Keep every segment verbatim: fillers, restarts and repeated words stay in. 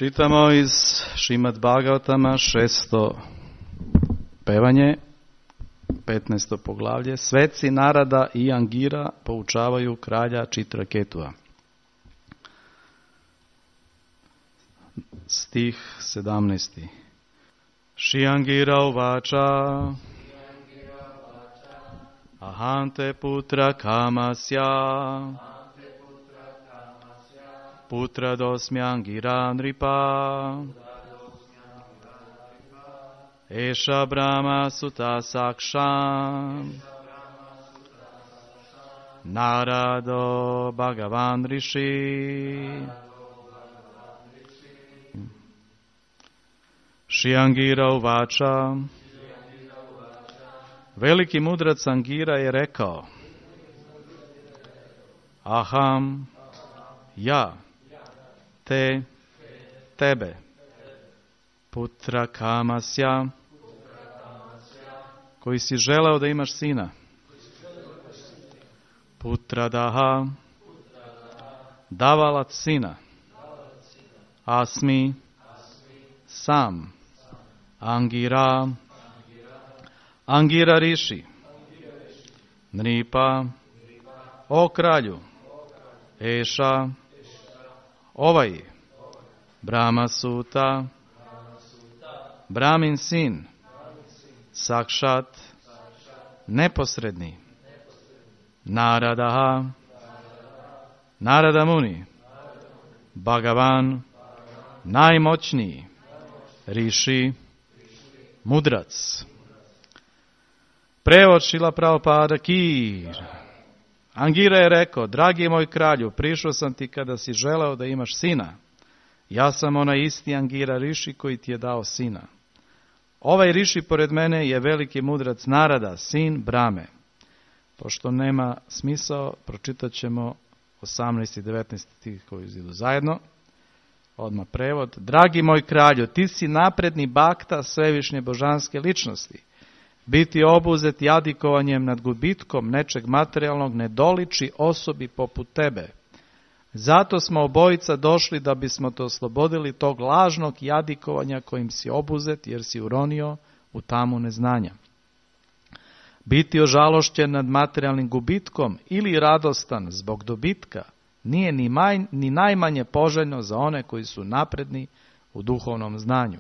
Čitamo iz Šrimad Bhagavatama šesto pevanje, petnaesto poglavlje. Sveci Narada i Angira poučavaju kralja Čitraketua. Stih sedamnaesti. Šri Angira uvača Ahante putra kamasya Putra dosmya Angira nripa Esha Brahma Sutta Saksham Narado Bhagavan Rishi. Šri Angira uvača. Veliki mudrac Angira je rekao: Aham, ja, te, tebe, putra kamasya, koji si želeo da imaš sina, putra daha, davalac sina, asmi, sam, Angira, Angira Rishi, Nripa, o kralju, Eša, ovaj, Brahma Sutta, Brahmin sin, Sakšat, neposredni, Naradaha, Narada Muni, Bhagavan, najmoćniji, Rishi, mudrac. Prevod Šrila Prabhupada Kir. Angira je rekao: dragi moj kralju, prišao sam ti kada si želeo da imaš sina. Ja sam onaj isti Angira Rishi koji ti je dao sina. Ovaj Rishi pored mene je veliki mudrac Narada, sin Brahme. Pošto nema smisao, pročitat ćemo osamnaesti i devetnaesti stih koji idu zajedno. Odmah prevod. Dragi moj kralju, ti si napredni bakta svevišnje božanske ličnosti. Biti obuzet jadikovanjem nad gubitkom nečeg materijalnog ne doliči osobi poput tebe. Zato smo obojica došli da bismo te oslobodili tog lažnog jadikovanja kojim si obuzet jer si uronio u tamu neznanja. Biti ožalošćen nad materijalnim gubitkom ili radostan zbog dobitka nije ni, manj, ni najmanje poželjno za one koji su napredni u duhovnom znanju.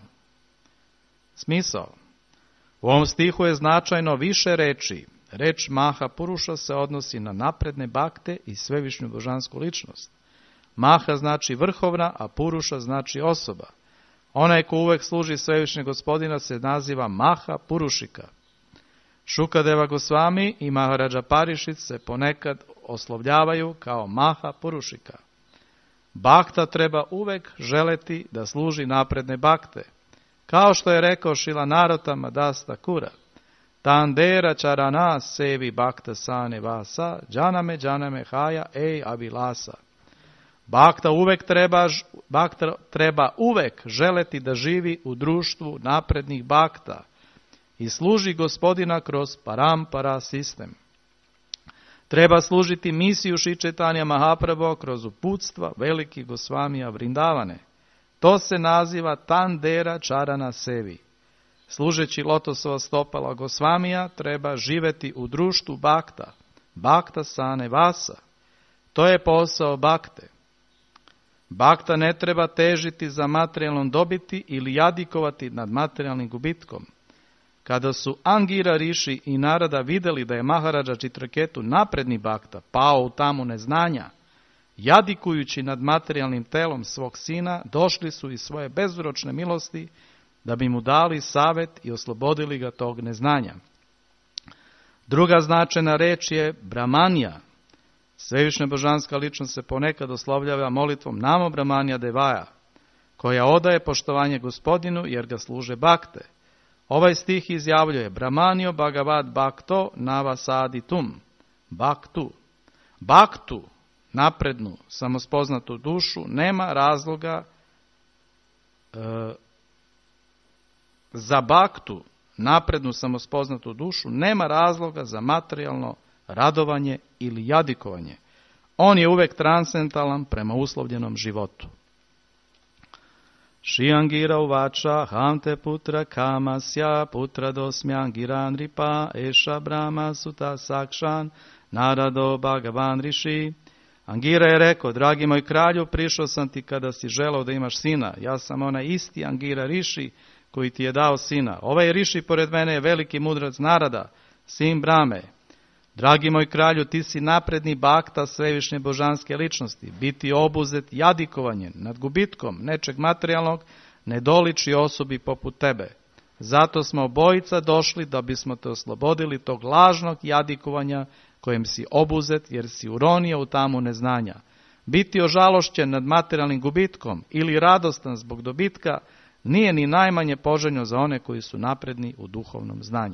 Smisao. U ovom stihu je značajno više reči. Reč Maha Puruša se odnosi na napredne bakte i svevišnju božansku ličnost. Maha znači vrhovna, a Puruša znači osoba. Onaj ko uvek služi svevišnjeg gospodina se naziva Maha Purušika. Šukadeva Gosvami i Maharaja Parišit se ponekad oslovljavaju kao Maha Purušika. Bakta treba uvek želeti da služi napredne bakte. Kao što je rekao Šrila Narottama Das Thakura, Tandera charana sevi bakta sane vasa, džaname džaname haja ej abilasa. Bakta uvek treba, bakta treba uvek želeti da živi u društvu naprednih bakta i služi gospodina kroz parampara sistem. Treba služiti misiju Šri Chaitanya Mahaprabhu kroz uputstva velikih Gosvamija Vrindavane. To se naziva Tandera Charana Sevi. Služeći lotosova stopala Gosvamija treba živeti u društvu bakta, bakta sane vasa. To je posao bakte. Bakta ne treba težiti za materijalnom dobiti ili jadikovati nad materijalnim gubitkom. Kada su Angira Rishi i Narada vidjeli da je Maharaja Čitraketu napredni bakta pao u tamu neznanja, jadikujući nad materijalnim telom svog sina, došli su iz svoje bezročne milosti da bi mu dali savet i oslobodili ga tog neznanja. Druga značajna reč je Brahmanja. Svevišnja božanska ličnost se ponekad oslovljava molitvom Namo Brahmanja Devaja, koja odaje poštovanje gospodinu jer ga služe bakte. Ovaj stih izjavljuje Brahmanio Bhagavad Bhakto Navasaditum. Bhaktu. Bhaktu, naprednu, samospoznatu dušu, nema razloga e, za baktu, naprednu, samospoznatu dušu, nema razloga za materijalno radovanje ili jadikovanje. On je uvek transcendentalan prema uslovljenom životu. Šiangira uvača hamte putra kamasya putra dosmyan giran ripa eša brahma suta sakšan narado bhagavan riši. Angira je rekao, dragi moj kralju, prišao sam ti kada si želao da imaš sina. Ja sam onaj isti Angira Riši koji ti je dao sina. Ovaj Riši pored mene je veliki mudrac Narada, sin Brahme. Dragi moj kralju, ti si napredni bakta svevišnje božanske ličnosti. Biti obuzet jadikovanjem nad gubitkom nečeg materijalnog ne doliči osobi poput tebe. Zato smo obojica došli da bismo te oslobodili tog lažnog jadikovanja kojem si obuzet jer si uronio u tamu neznanja. Biti ožalošćen nad materijalnim gubitkom ili radostan zbog dobitka nije ni najmanje poželjno za one koji su napredni u duhovnom znanju.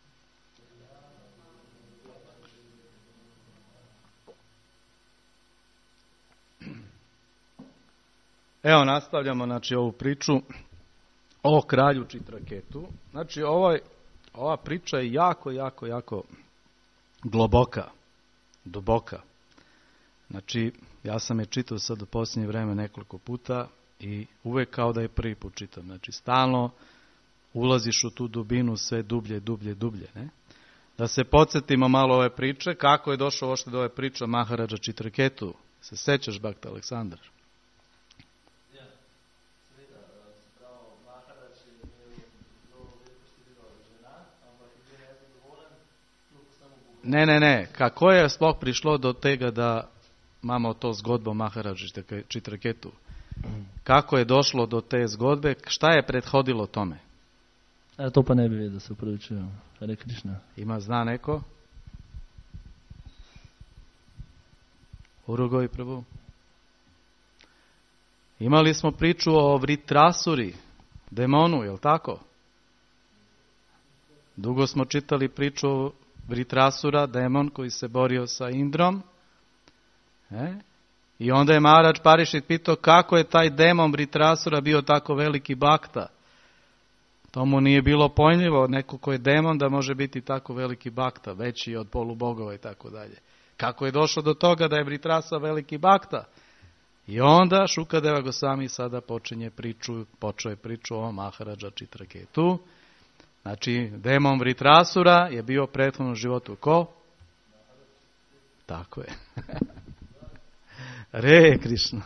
Evo nastavljamo znači ovu priču o kralju Čitraketu. Znači ovaj, ova priča je jako, jako, jako globoka, duboka. Znači ja sam je čitao sad u posljednje vreme nekoliko puta i uvek kao da je prvi put čitam. Znači stalno ulaziš u tu dubinu sve dublje, dublje, dublje. Ne? Da se podsjetimo malo ove priče, kako je došlo ošte do ove priče o Maharadža Čitraketu. Se sećaš, Bhakta Aleksandar? Ne, ne, ne. Kako je sploh prišlo do tega, da imamo to zgodbo Maharadži Čitraketu? Kako je došlo do te zgodbe? Šta je prethodilo tome? E, to pa ne bi vidio, se upravičujem. Hare Krišna. Ima, zna neko? Urugoj Prabhu. Imali smo priču o Vritrasuri, demonu, je li tako? Dugo smo čitali priču o Vritrasura, demon koji se borio sa Indrom. E? I onda je Maharaj Parišit pitao kako je taj demon Vritrasura bio tako veliki bakta. To mu nije bilo pojmljivo, neko ko je demon da može biti tako veliki bakta, veći od polubogova i tako dalje. Kako je došlo do toga da je Vritrasa veliki bakta? I onda Šukadeva Gosvami sada počinje priču, počeo je priču o Maharadža Čitraketu. Znači, demon Vritrasura je bio u prethodnom životu ko? Tako je. Re Krišna.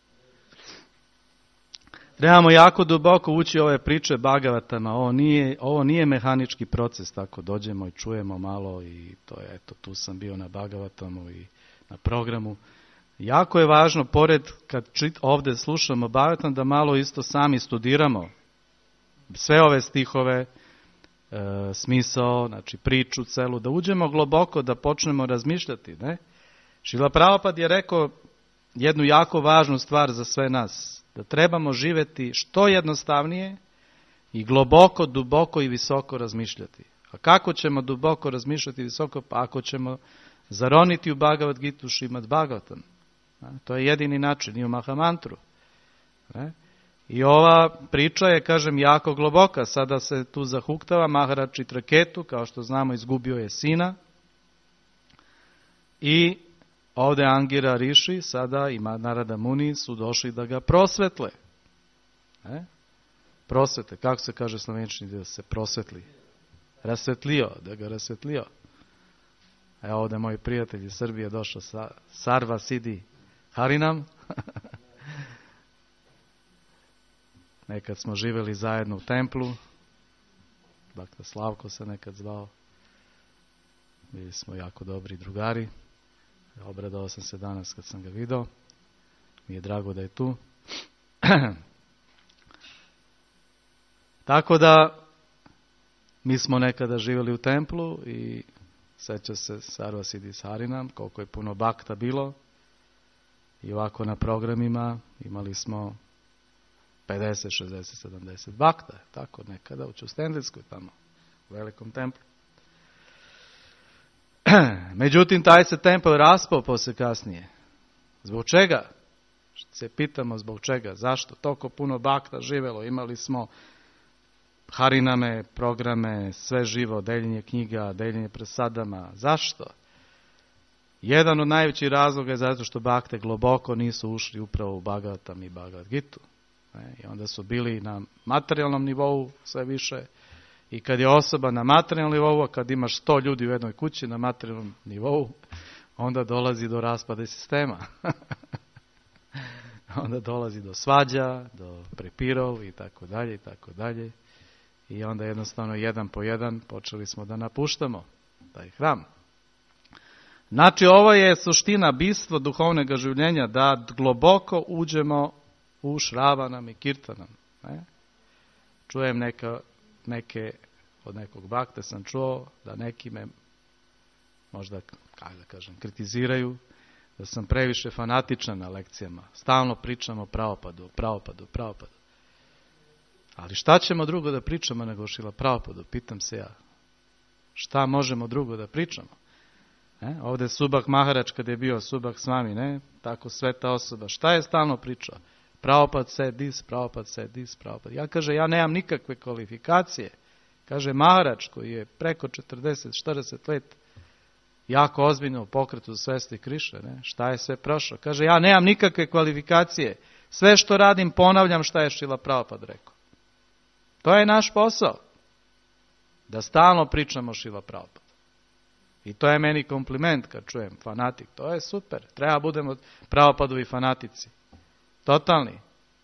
Trebamo jako duboko ući ove priče Bhagavatama. Ovo nije, ovo nije mehanički proces, tako dođemo i čujemo malo i to je, eto, tu sam bio na Bhagavatamu i na programu. Jako je važno, pored kad čit, ovdje slušamo Bhagavatam, da malo isto sami studiramo sve ove stihove, E, smisao, znači priču celu, da uđemo globoko, da počnemo razmišljati. Ne? Šrila Prabhupada je rekao jednu jako važnu stvar za sve nas, da trebamo živjeti što jednostavnije i globoko, duboko i visoko razmišljati. A kako ćemo duboko razmišljati visoko? Pa ako ćemo zaroniti u Bhagavad Gitu Šrimad Bhagavatam. To je jedini način, i u Mahamantru. Ne? I ova priča je, kažem, jako globoka. Sada se tu zahuktava. Maharadž Čitraketu, kao što znamo, izgubio je sina. I ovdje Angira Riši, sada i Narada Muni su došli da ga prosvetle. E? Prosvete, kako se kaže slovenčni, da se prosvetli? Rasvetlio, da ga rasvetlio. Evo ovdje moji prijatelji iz Srbije došao sa Sarva Sidi Harinam. Nekad smo živjeli zajedno u templu. Dakle, Slavko se nekad zvao. Bili smo jako dobri drugari. Obradao sam se danas kad sam ga vidio. Mi je drago da je tu. Tako da, mi smo nekada živjeli u templu i seća se Sarva Sidi Harinam, koliko je puno bakta bilo. I ovako na programima imali smo pedeset, šezdeset, sedamdeset bakta, tako nekada u Čustendilskoj tamo, u velikom templu. Međutim, taj se templ raspao poslije kasnije. Zbog čega? Se pitamo zbog čega, zašto? Toliko puno bakta živjelo, imali smo hariname, programe, sve živo, deljenje knjiga, deljenje presadama. Zašto? Jedan od najvećih razloga je zato što bakte globoko nisu ušli upravo u Bhagavatam i Bhagavad Gitu. Ne? I onda su bili na materijalnom nivou sve više. I kad je osoba na materijalnom nivou, a kad imaš sto ljudi u jednoj kući na materijalnom nivou, onda dolazi do raspada sistema. Onda dolazi do svađa, do prepirov i tako dalje i tako dalje. I onda jednostavno jedan po jedan počeli smo da napuštamo taj hram. Znači ovo je suština bistvo duhovnog življenja, da globoko uđemo u Šravanam i Kirtanam. Ne? Čujem neka, neke, od nekog bakte sam čuo da neki me možda, kako da kažem, kritiziraju da sam previše fanatičan na lekcijama. Stalno pričamo o pravopadu, pravopadu, pravopadu. Ali šta ćemo drugo da pričamo nego o Šrila Prabhupadu, pitam se ja. Šta možemo drugo da pričamo? Ne? Ovdje Subak Maharač, kad je bio Subak s vami, ne? Tako sveta osoba. Šta je stalno pričao? Prabhupad said this, Prabhupad said this, Prabhupad. Ja kaže, ja nemam nikakve kvalifikacije. Kaže Maharač, koji je preko četrdeset četrdeset let jako ozbiljno u pokretu za svesti Krišne, ne? Šta je sve prošao? Kaže, ja nemam nikakve kvalifikacije. Sve što radim, ponavljam šta je Šrila Prabhupad rekao. To je naš posao. Da stalno pričamo o Šrila Prabhupadu. I to je meni kompliment kad čujem fanatik. To je super. Treba budemo Prabhupadovi fanatici. Totalni.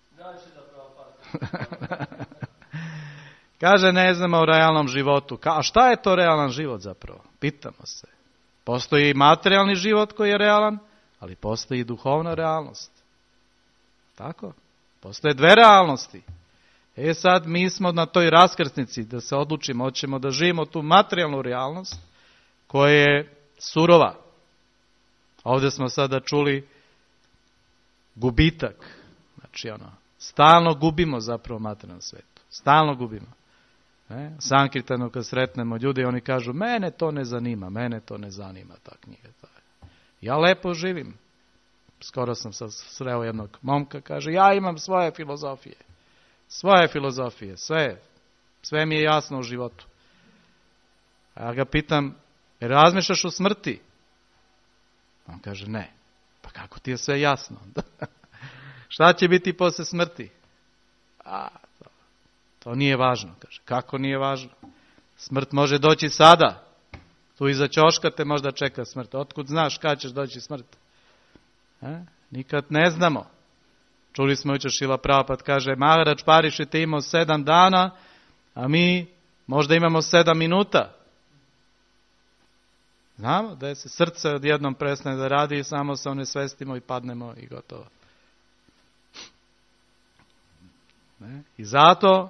Kaže, ne znamo o realnom životu. A šta je to realan život zapravo? Pitamo se. Postoji i materijalni život koji je realan, ali postoji i duhovna realnost. Tako? Postoje dve realnosti. E sad mi smo na toj raskrsnici da se odlučimo, hoćemo da živimo tu materijalnu realnost koja je surova. Ovdje smo sada čuli gubitak. Znači ono, stalno gubimo zapravo u materijalnom svetu. Stalno gubimo. E? Sankirtanu kad sretnemo ljudi, oni kažu, mene to ne zanima, mene to ne zanima ta knjiga. Ja lepo živim. Skoro sam sad sreo jednog momka, kaže, ja imam svoje filozofije. Svoje filozofije, sve. Sve mi je jasno u životu. A ja ga pitam, jer razmišljaš o smrti? On kaže, ne. Pa kako ti je sve jasno? Šta će biti posle smrti? A, to, to nije važno, kaže. Kako nije važno? Smrt može doći sada. Tu iza ćoška te možda čeka smrt. Otkud znaš kada ćeš doći smrt? E? Nikad ne znamo. Čuli smo jučer Šrila Prabhupada kaže, Maharač Parišit je imao sedam dana, a mi možda imamo sedam minuta. Znamo da je se srce odjednom prestane da radi i samo se onesvestimo i padnemo i gotovo. Ne? I zato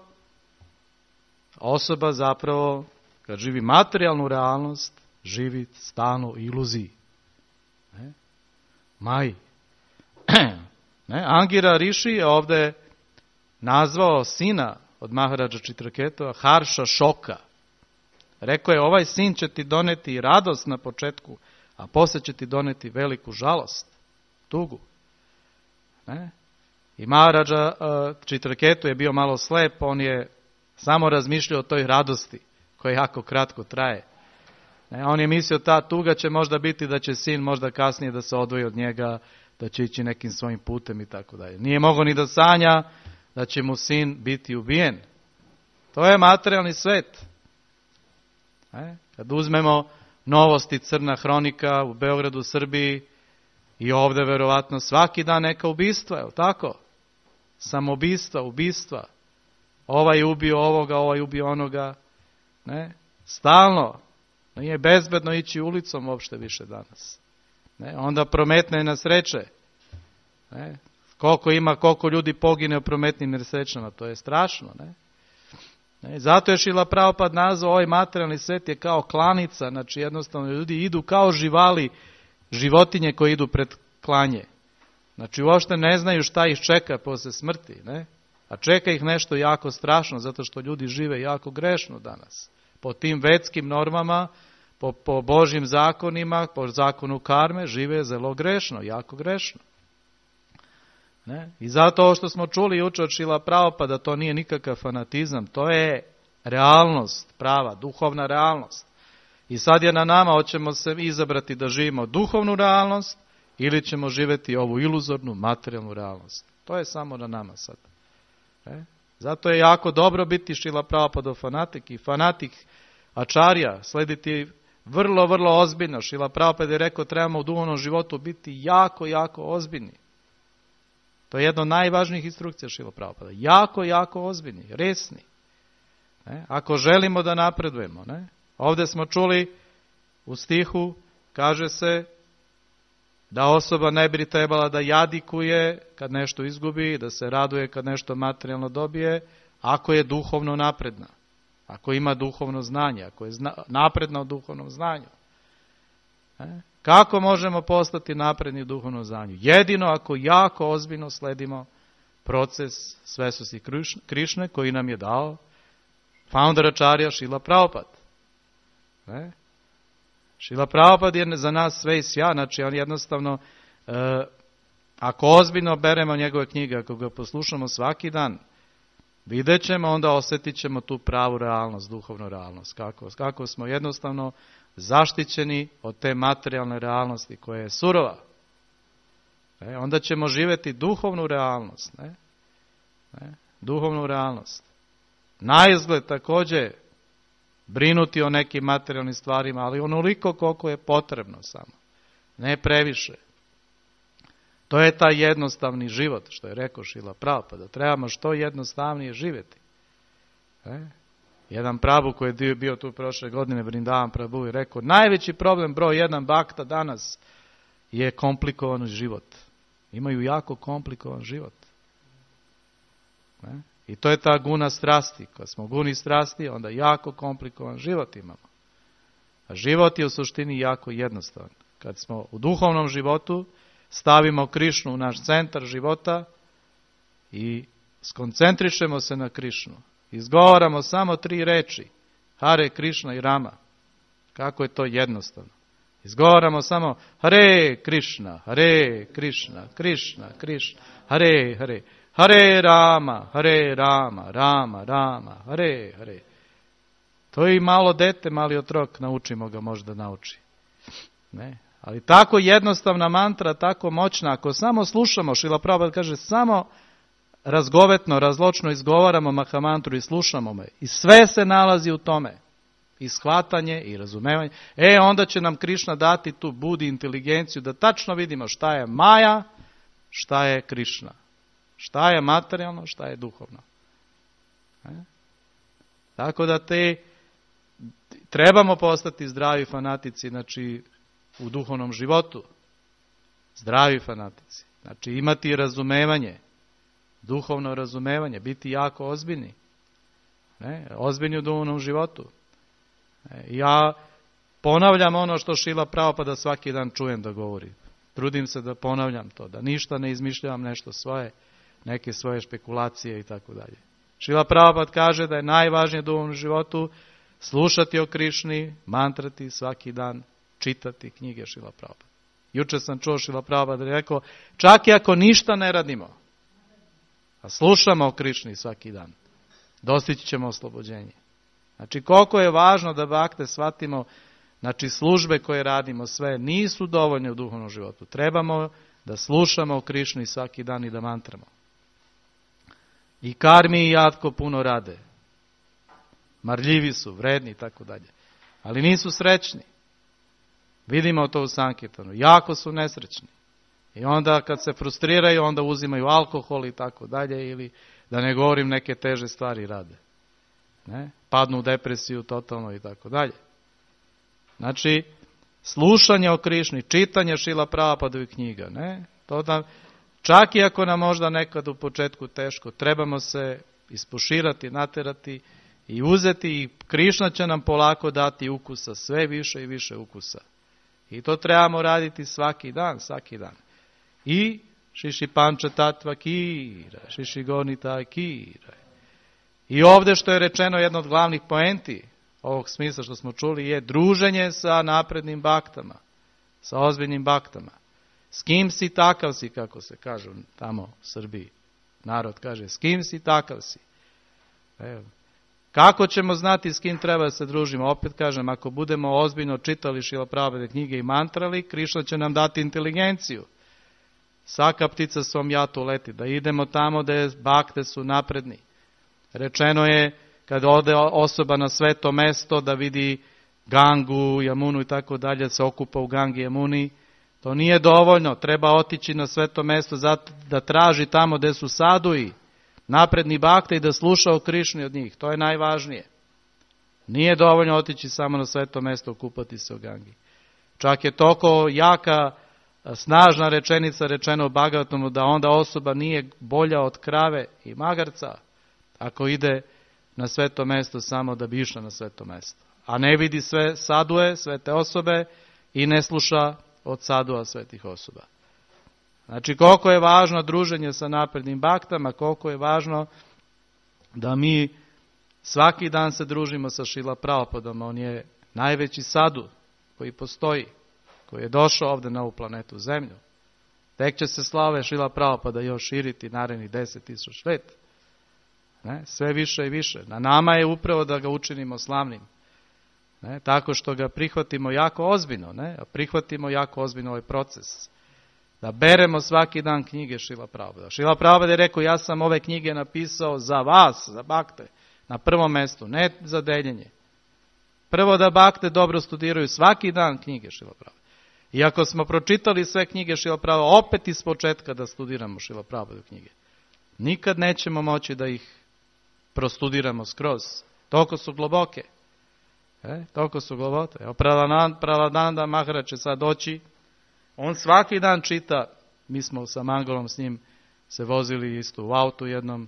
osoba zapravo, kad živi materijalnu realnost, živi stalno u iluziji. Ne? Maji. Ne? Angira Rishi je ovdje nazvao sina od Maharađa Čitraketova Harša Šoka. Rekao je, ovaj sin će ti doneti radost na početku, a poslije će ti doneti veliku žalost, tugu. Ne? I Maharađa uh, Čitraketu je bio malo slep, on je samo razmišljao o toj radosti koja jako kratko traje. Ne? On je mislio, ta tuga će možda biti da će sin možda kasnije da se odvoji od njega, da će ići nekim svojim putem i tako dalje. Nije mogao ni da sanja da će mu sin biti ubijen. To je materijalni svet. E? Kad uzmemo novosti Crna hronika u Beogradu, Srbiji i ovdje verovatno svaki dan neka ubistva, je li tako? Samoubistva, ubistva. Ovaj ubio ovoga, ovaj ubio onoga. Ne? Stalno. Nije bezbedno ići ulicom uopšte više danas. Ne? Onda prometne nesreće. Ne? Koliko ima, koliko ljudi pogine u prometnim nesrećama, to je strašno. Ne? Ne? Zato je Šrila Prabhupada nazvao ovaj materijalni svet je kao klanica, znači jednostavno ljudi idu kao živali, životinje koje idu pred klanje. Znači uopšte ne znaju šta ih čeka posle smrti, ne? A čeka ih nešto jako strašno, zato što ljudi žive jako grešno danas. Po tim vetskim normama, po, po Božjim zakonima, po zakonu karme, žive zelo grešno, jako grešno. Ne? I zato ovo što smo čuli jučer od Šrila Prabhupada, to nije nikakav fanatizam, to je realnost, prava, duhovna realnost. I sad je na nama, hoćemo se izabrati da živimo duhovnu realnost ili ćemo živjeti ovu iluzornu materijalnu realnost. To je samo na nama sad. E? Zato je jako dobro biti Šrila Prabhupada fanatik i fanatik Ačarja, slediti vrlo, vrlo ozbiljno. Šrila Prabhupada je rekao, trebamo u duhovnom životu biti jako, jako ozbiljni. To je jedna od najvažnijih instrukcija Šrila Prabhupada. Jako, jako ozbiljni, resni. Ne? Ako želimo da napredujemo. Ne? Ovdje smo čuli u stihu, kaže se da osoba ne bi trebala da jadikuje kad nešto izgubi, da se raduje kad nešto materijalno dobije, ako je duhovno napredna. Ako ima duhovno znanje, ako je zna, napredna u duhovnom znanju. Ne? Kako možemo postati napredni u duhovnom znanju? Jedino ako jako ozbiljno sledimo proces Svesusi Krišne koji nam je dao founder Ačarja Šrila Prabhupada. Ne? Šrila Prabhupada je za nas sve i sja, znači on jednostavno, e, ako ozbiljno beremo njegove knjige, ako ga poslušamo svaki dan, vidjet ćemo, onda osjetit ćemo tu pravu realnost, duhovnu realnost. Kako, kako smo jednostavno zaštićeni od te materijalne realnosti koja je surova. E, onda ćemo živjeti duhovnu realnost. Ne? Ne? Duhovnu realnost. Na izgled također brinuti o nekim materijalnim stvarima, ali onoliko koliko je potrebno samo. Ne previše. To je taj jednostavni život, što je rekao Šrila Prabhupada. Trebamo što jednostavnije živjeti. E? Jedan Prabhu koji je bio tu prošle godine, Vrindavan Prabhu, je rekao, najveći problem broj jedan bakta danas je komplikovan život. Imaju jako komplikovan život. E? I to je ta guna strasti. Kad smo guni strasti, onda jako komplikovan život imamo. A život je u suštini jako jednostavan. Kad smo u duhovnom životu, stavimo Krišnu u naš centar života i skoncentrišemo se na Krišnu. Izgovaramo samo tri reči. Hare, Krišna i Rama. Kako je to jednostavno. Izgovaramo samo Hare Krišna, Hare Krišna, Krišna, Krišna, Hare, Hare. Hare Rama, Hare Rama, Rama, Rama, Hare, Hare. To i malo dete, mali otrok, naučimo ga možda nauči. Ne? Ali tako jednostavna mantra, tako moćna, ako samo slušamo, Šrila Prabhupada kaže, samo razgovetno, razločno izgovaramo Mahamantru i slušamo me. I sve se nalazi u tome. I shvatanje, i razumevanje. E, onda će nam Krišna dati tu budi inteligenciju, da tačno vidimo šta je Maja, šta je Krišna. Šta je materijalno, šta je duhovno. E? Tako da te trebamo postati zdravi fanatici, znači u duhovnom životu. Zdravi fanatici. Znači imati razumevanje, duhovno razumevanje, biti jako ozbiljni. Ne? Ozbiljni u duhovnom životu. E? Ja ponavljam ono što Šrila Prabhupada svaki dan čujem da govori. Trudim se da ponavljam to, da ništa ne izmišljam nešto svoje, neke svoje špekulacije i tako dalje. Šrila Prabhupada kaže da je najvažnije u duhovnom životu slušati o Krišni, mantrati svaki dan, čitati knjige Šrila Prabhupada. Juče sam čuo Šrila Prabhupada da je rekao, čak i ako ništa ne radimo, a slušamo o Krišni svaki dan, dostići ćemo oslobođenje. Znači koliko je važno da bakte shvatimo, znači službe koje radimo sve nisu dovoljne u duhovnom životu. Trebamo da slušamo o Krišni svaki dan i da mantramo. I karmi i jatko puno rade. Marljivi su, vredni i tako dalje. Ali nisu srećni. Vidimo to u Sankirtanu. Jako su nesrećni. I onda kad se frustriraju, onda uzimaju alkohol i tako dalje, ili da ne govorim neke teže stvari rade. Ne? Padnu u depresiju totalno i tako dalje. Znači, slušanje o Krišni, čitanje Šrila Prabhupadovih knjiga, ne? To da, čak i ako nam možda nekad u početku teško, trebamo se ispuširati, naterati i uzeti i Krišna će nam polako dati ukusa, sve više i više ukusa. I to trebamo raditi svaki dan, svaki dan. I Šiši Panča Tatva Kira, Šiši Gonita Kira. I ovdje što je rečeno, jedno od glavnih poenti ovog smisla što smo čuli je druženje sa naprednim baktama, sa ozbiljnim baktama. S kim si takav si, kako se kaže tamo u Srbiji. Narod kaže, s kim si takav si. Evo. Kako ćemo znati s kim treba da se družimo? Opet kažem, ako budemo ozbiljno čitali Šrila Prabhupada knjige i mantrali, Krišna će nam dati inteligenciju. Svaka ptica svom jatu leti, da idemo tamo gde bakte su napredni. Rečeno je kad ode osoba na sveto mesto da vidi Gangu, Jamunu i tako dalje, se okupa u Gangi, Jamuni, to nije dovoljno, treba otići na sveto mesto da traži tamo gde su sadui, napredni bakte i da sluša o Krišni od njih, to je najvažnije. Nije dovoljno otići samo na sveto mesto, okupati se u Gangi. Čak je toliko jaka, snažna rečenica rečena u Bhagavatamu da onda osoba nije bolja od krave i magarca ako ide na sveto mesto samo da bi išla na sveto mesto. A ne vidi sve sadue, sve te osobe i ne sluša od sadua svetih osoba. Znači koliko je važno druženje sa naprednim baktama, koliko je važno da mi svaki dan se družimo sa Šrila Prabhupadom. On je najveći sadu koji postoji, koji je došao ovdje na ovu planetu Zemlju. Tek će se slave Šrila Prabhupada još širiti narednih deset tisuća let. Ne? Sve više i više. Na nama je upravo da ga učinimo slavnim. Ne? Tako što ga prihvatimo jako ozbiljno. Ne? Prihvatimo jako ozbiljno ovaj proces. Da beremo svaki dan knjige Šrila Prabhupada. Šrila Prabhupada je rekao, ja sam ove knjige napisao za vas, za bakte, na prvom mjestu, ne za deljenje. Prvo da bakte dobro studiraju svaki dan knjige Šrila Prabhupada. I ako smo pročitali sve knjige Šrila Prabhupada, opet iz početka da studiramo Šrila Prabhupada knjige. Nikad nećemo moći da ih prostudiramo skroz. Toliko su globoke. E, toliko su globoke. Evo, Praladanda Maharaj će sad doći. On svaki dan čita. Mi smo sa Mangalom s njim se vozili isto u autu jednom.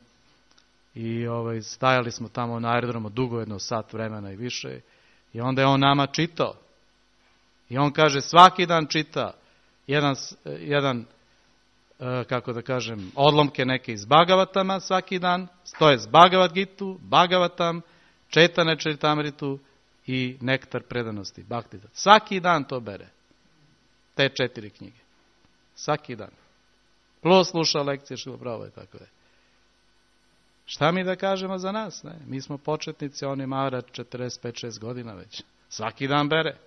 I ovaj, stajali smo tamo na aerodromu dugo, jedno sat vremena i više. I onda je on nama čitao. I on kaže svaki dan čita jedan, jedan kako da kažem, odlomke neke iz Bhagavatama svaki dan, to je Bhagavad Gitu, Bhagavatam, Četane Čaritamritu i Nektar predanosti, Bhaktita. Svaki dan to bere. Te četiri knjige. Svaki dan. Plus sluša lekcije Šrila Prabhupada i tako da. Šta mi da kažemo za nas? Ne? Mi smo početnici, on je Maharaj četrdeset pet šest godina već. Svaki dan bere.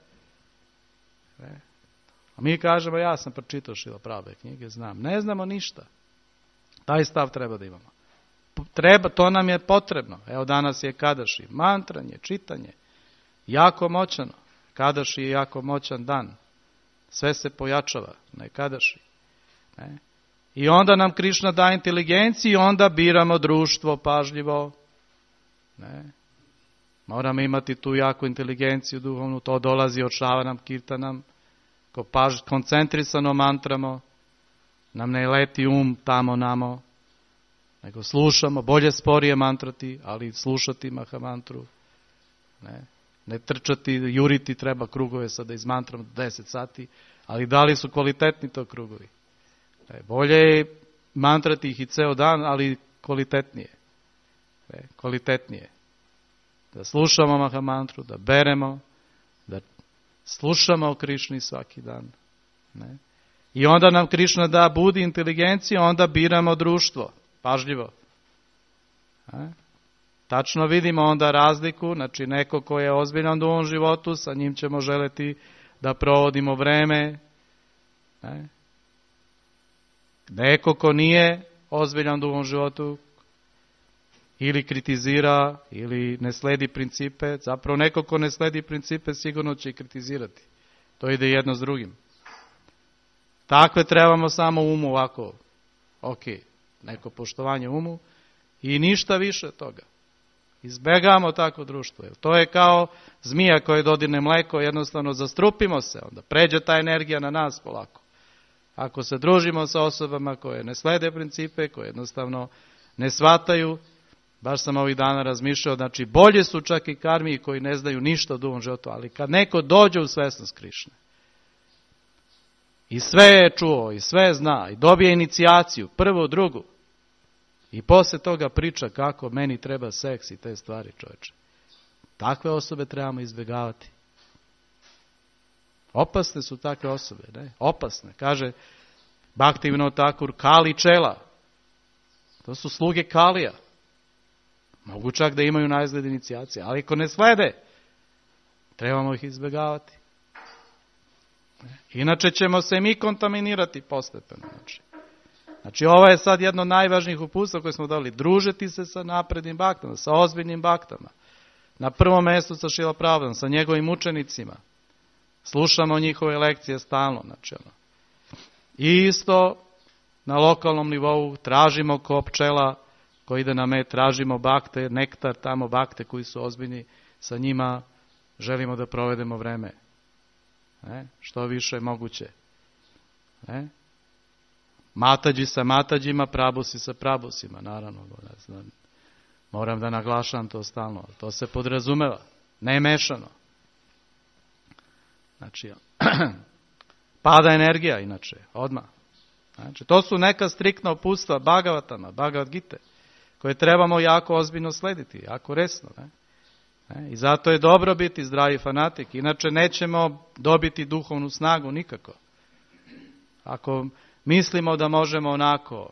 Ne? A mi kažemo, ja sam pročitao Šrila Prabhupada knjige, znam. Ne znamo ništa. Taj stav treba da imamo. Treba, to nam je potrebno. Evo danas je Kadaši. Mantranje, čitanje. Jako moćano. Kadaši je jako moćan dan. Sve se pojačava. Ne Kadaši. Ne? I onda nam Krišna da inteligenciju i onda biramo društvo pažljivo. Ne? Moramo imati tu jaku inteligenciju duhovnu. To dolazi od Šravanam, Kirtanam. Ko paž, koncentrisano mantramo. Nam ne leti um tamo namo. Nego slušamo. Bolje sporije mantrati, ali slušati mahamantru. Ne? Ne trčati, juriti treba krugove sada iz mantrama deset sati. Ali da li su kvalitetni to krugovi? Ne, bolje je mantrati ih i ceo dan, ali kvalitetnije. Ne, kvalitetnije. Da slušamo mahamantru, da beremo, da slušamo o Krišni svaki dan. Ne. I onda nam Krišna da budi inteligenciju, onda biramo društvo. Pažljivo. Ne. Tačno vidimo onda razliku, znači neko ko je ozbiljan u ovom životu, sa njim ćemo želeti da provodimo vreme. Ne. Neko ko nije ozbiljan u ovom životu, ili kritizira, ili ne sledi principe, zapravo neko ko ne sledi principe sigurno će i kritizirati. To ide jedno s drugim. Takve trebamo samo umu ovako, ok, neko poštovanje umu i ništa više toga. Izbegamo tako društvo. To je kao zmija koja dodirne mleko, jednostavno zastrupimo se, onda pređe ta energija na nas polako. Ako se družimo sa osobama koje ne slede principe, koje jednostavno ne shvataju, baš sam ovih dana razmišljao, znači bolje su čak i karmiji koji ne znaju ništa o duhovnom životu, ali kad neko dođe u svesnost Krišne i sve je čuo i sve zna i dobije inicijaciju, prvu, drugu, i posle toga priča kako meni treba seks i te stvari, čovječe. Takve osobe trebamo izbjegavati. Opasne su takve osobe, ne? Opasne. Kaže Bhaktivinoda Thakur, Kali Čela. To su sluge Kalija. Mogu čak da imaju na izgled inicijacije, ali ako ne slede, trebamo ih izbjegavati. Inače ćemo se mi kontaminirati postepeno. Znači. Znači ovo je sad jedno od najvažnijih uputstva koje smo dali. Družiti se sa naprednim baktama, sa ozbiljnim baktama. Na prvom mjestu sa Šrila Prabhupádom, sa njegovim učenicima. Slušamo njihove lekcije stalno. Znači, ono. I isto na lokalnom nivou tražimo ko pčela koji ide na med, tražimo bakte, nektar, tamo bakte koji su ozbiljni, sa njima želimo da provedemo vreme. Ne? Što više je moguće. Ne? Matađi sa matađima, prabusi sa prabusima, naravno. Ne znam, moram da naglašam to stalno. To se podrazumeva. Ne mešano. Znači, pada energija inače, odmah. Znači, to su neka striktna uputstva Bhagavatama, Bhagavad Gite, koje trebamo jako ozbiljno slediti, jako resno. Ne? Ne? I zato je dobro biti zdravi fanatik, inače nećemo dobiti duhovnu snagu nikako. Ako mislimo da možemo onako,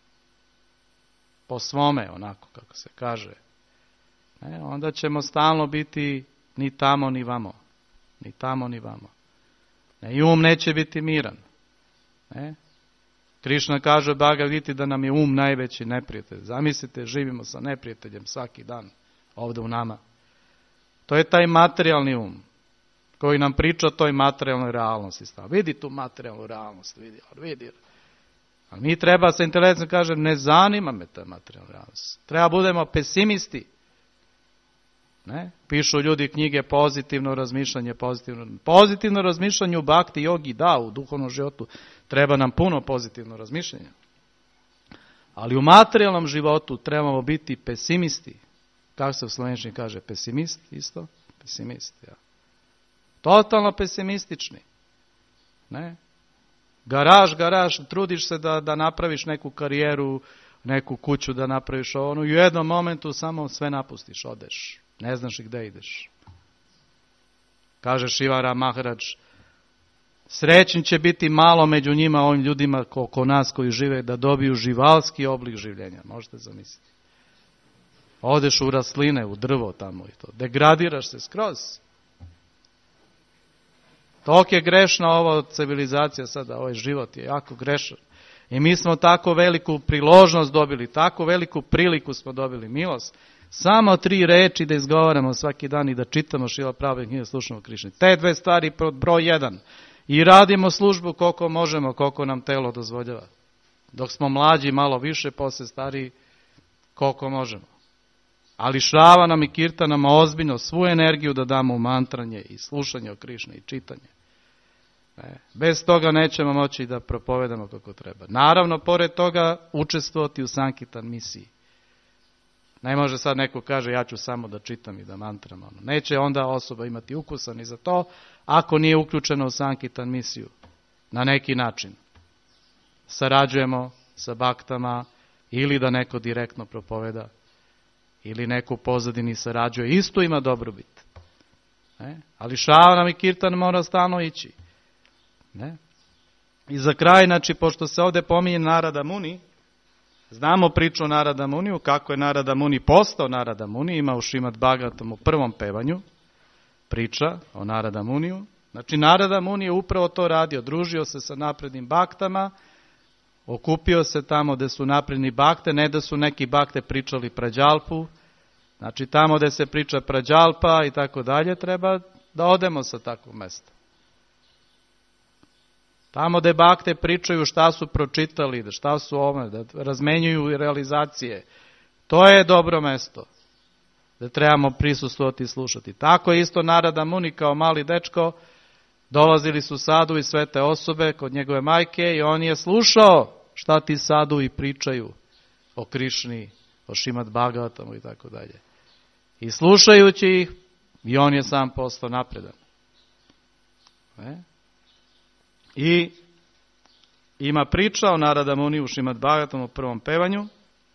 po svome, onako kako se kaže, ne? Onda ćemo stalno biti ni tamo ni vamo. Ni tamo ni vamo. Ne? I um neće biti miran. Ne? Krišna kaže Bhagavad Gita da nam je um najveći neprijatelj. Zamislite, živimo sa neprijateljem svaki dan ovdje u nama. To je taj materijalni um koji nam priča o toj materijalnoj realnosti. Vidi tu materijalnu realnost, vidi, vidi. A mi treba sa intelektom kažem, ne zanima me ta materijalna realnost. Treba budemo pesimisti. Ne? Pišu ljudi knjige pozitivno razmišljanje, pozitivno, pozitivno razmišljanje u bhakti jogi, da, u duhovnom životu treba nam puno pozitivno razmišljanje. Ali u materijalnom životu trebamo biti pesimisti. Kako se u slovenčini kaže, pesimist isto? Pesimist, ja. Totalno pesimistični. Ne? Garaž, garaž, trudiš se da, da napraviš neku karijeru, neku kuću da napraviš ono, i u jednom momentu samo sve napustiš, odeš. Ne znaš i gde ideš. Kaže Šivara Maharaj, srećni će biti malo među njima, ovim ljudima oko nas koji žive, da dobiju živalski oblik življenja. Možete zamisliti. Odeš u rasline, u drvo tamo i to. Degradiraš se skroz. Tok je grešna ova civilizacija sada, ovaj život je jako grešan. I mi smo tako veliku priložnost dobili, tako veliku priliku smo dobili, milost. Samo tri reči da izgovaramo svaki dan i da čitamo Šrila Prabhupada knjige, slušamo Krišnu. Te dve stvari broj jedan. I radimo službu koliko možemo, koliko nam telo dozvoljava. Dok smo mlađi malo više, posle stariji, koliko možemo. Ali Šrava nam i Kirta nam ozbiljno svu energiju da damo u mantranje i slušanje o Krišni i čitanje. Ne. Bez toga nećemo moći da propovedamo kako treba. Naravno, pored toga, učestvovati u Sankitan misiji. Ne može sad neko kaže ja ću samo da čitam i da mantram. Ono. Neće onda osoba imati ukusa ni za to ako nije uključena u Sankitan misiju. Na neki način. Sarađujemo sa baktama ili da neko direktno propoveda ili neko u pozadini sarađuje. Isto ima dobrobit. Ne? Ali Šrava nam i Kirtan mora stalno ići. Ne? I za kraj, znači, pošto se ovdje pominje Narada Muni, znamo priču o Narada Muniju, kako je Narada Muni postao Narada Muni, ima u Šrimad Bhagavatam u prvom pevanju, priča o Narada Muniju. Znači, Narada Muni je upravo to radio, družio se sa naprednim baktama, okupio se tamo gdje su napredni bakte, ne da su neki bakte pričali prađalpu, znači tamo gdje se priča prađalpa i tako dalje, treba da odemo sa takvog mjesta. Tamo gdje bakte pričaju šta su pročitali, šta su ove, da razmenjuju realizacije. To je dobro mjesto da trebamo prisustvovati i slušati. Tako je isto Narada Muni kao mali dečko, dolazili su sadhu i svete osobe kod njegove majke i on je slušao šta ti sadhu i pričaju o Krišni, o Šrimad Bhagavatamu i tako dalje. I slušajući ih, i on je sam postao napredan. Ne? I ima priča o Narada Muni u Šrimad Bhagavatamu u prvom pevanju.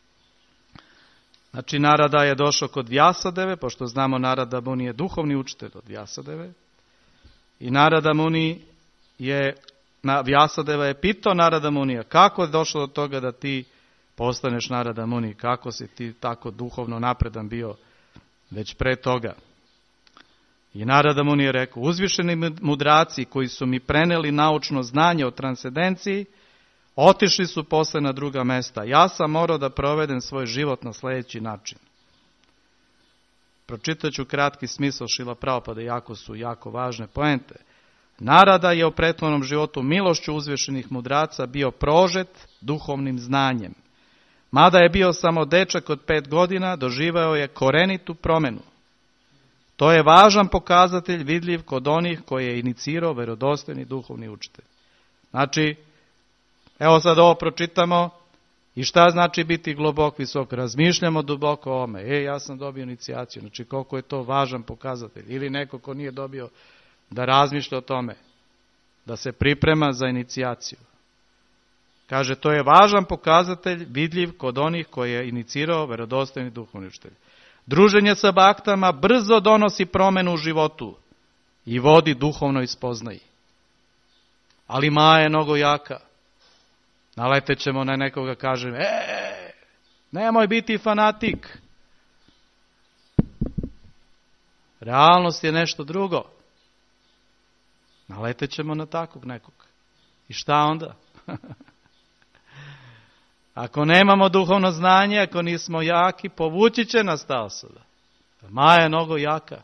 Znači, Narada je došao kod Vjasadeve, pošto znamo Narada Muni je duhovni učitelj od Vjasadeve. I Narada Muni je, na Vjasadeva je pitao Narada Munija, kako je došlo do toga da ti postaneš Narada Muni, kako si ti tako duhovno napredan bio već pre toga. I Narada Muni je rekao, uzvišeni mudraci koji su mi preneli naučno znanje o transcendenciji, Otišli su posle na druga mesta. Ja sam morao da provedem svoj život na sljedeći način. Pročitat ću kratki smisao Šrila Prabhupada, jako su jako važne poente. Narada je u prethodnom životu milošću uzvišenih mudraca bio prožet duhovnim znanjem. Mada je bio samo dečak od pet godina, doživeo je korenitu promjenu. To je važan pokazatelj vidljiv kod onih koji je inicirao verodostojni duhovni učitelj. Znači, evo sad ovo pročitamo i šta znači biti globok, visok. Razmišljamo duboko o ovome. E, ja sam dobio inicijaciju. Znači, koliko je to važan pokazatelj. Ili neko ko nije dobio da razmišlja o tome. Da se priprema za inicijaciju. Kaže, to je važan pokazatelj vidljiv kod onih koji je inicirao verodostojni duhovni učitelj. Druženje sa baktama brzo donosi promjenu u životu i vodi duhovnoj spoznaji. Ali Maja je mnogo jaka. Naletet ćemo na nekoga, kažem, e, nemoj biti fanatik. Realnost je nešto drugo. Naletet ćemo na takvog nekog. I šta onda? Ako nemamo duhovno znanje, ako nismo jaki, povući će nas ta osoba. Maja je mnogo jaka.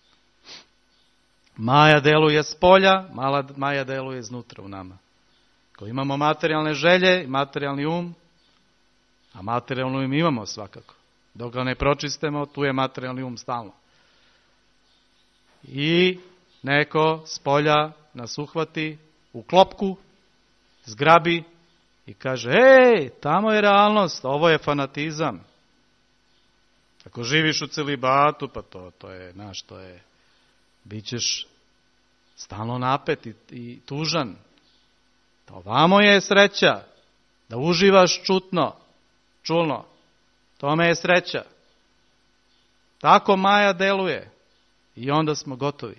Maja deluje s polja, Maja deluje iznutra u nama. Ako imamo materijalne želje i materijalni um, a materijalni um imamo svakako. Dok ga ne pročistimo, tu je materijalni um stalno. I neko s polja nas uhvati u klopku, zgrabi i kaže, ej, tamo je realnost, ovo je fanatizam. Ako živiš u celibatu, pa to, to je, znaš, to je, bit ćeš stalno napet i, i tužan. To vamo je sreća, da uživaš čutno, čulno. Tome je sreća. Tako Maja deluje. I onda smo gotovi.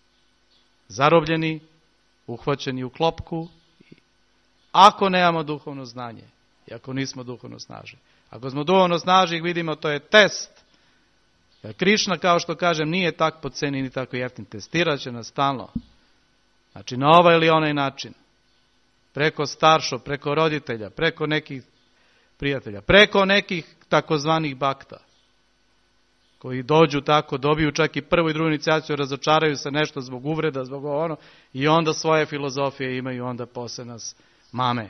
Zarobljeni, uhvaćeni u klopku. Ako nemamo duhovno znanje. I ako nismo duhovno snažni. Ako smo duhovno snažni, vidimo, to je test. Jer Krišna, kao što kažem, nije tak po ceni ni tako jeftin. Testirat će nas stalno. Znači, na ovaj ili onaj način. Preko staršo, preko roditelja, preko nekih prijatelja, preko nekih takozvanih bakta, koji dođu tako, dobiju čak i prvu i drugu inicijaciju, razočaraju se nešto zbog uvreda, zbog ono, i onda svoje filozofije imaju, onda posle nas mame.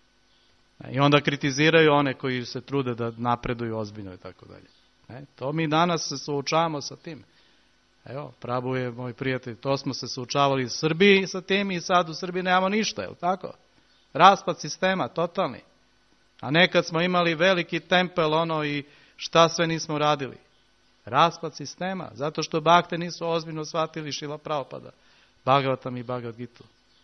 I onda kritiziraju one koji se trude da napreduju ozbiljno i tako dalje. To mi danas se suočavamo sa tim. Evo, Prabhu je moj prijatelj, to smo se suočavali u Srbiji sa tim i sad u Srbiji nemamo ništa, je li tako? Raspad sistema, totalni. A nekad smo imali veliki tempel, ono, i šta sve nismo radili. Raspad sistema, zato što bakte nisu ozbiljno shvatili Šrila Prabhupada, Bhagavatam i Bhagavad Gitu.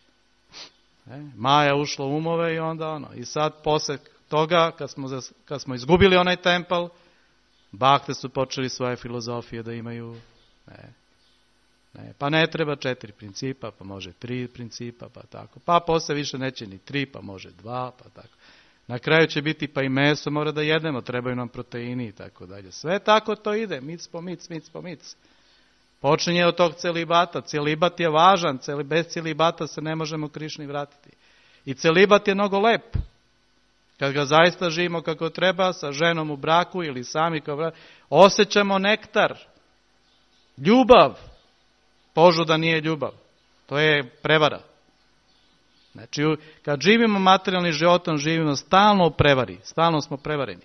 E, Maja ušla u umove i onda ono. I sad posle toga, kad smo, kad smo izgubili onaj tempel, bakte su počeli svoje filozofije da imaju. Ne, ne, pa ne treba četiri principa, pa može tri principa, pa tako. Pa posle više neće ni tri, pa može dva, pa tako. Na kraju će biti pa i meso mora da jedemo, trebaju nam proteini i tako dalje. Sve tako to ide, mic po mic, mic po mic. Počinje od tog celibata. Celibat je važan, bez celibata se ne možemo Krišni vratiti. I celibat je mnogo lep. Kad ga zaista živimo kako treba, sa ženom u braku ili sami kao brak, osjećamo nektar. Ljubav. Požuda nije ljubav. To je prevara. Znači, kad živimo materijalnim životom, živimo stalno u prevari. Stalno smo prevareni.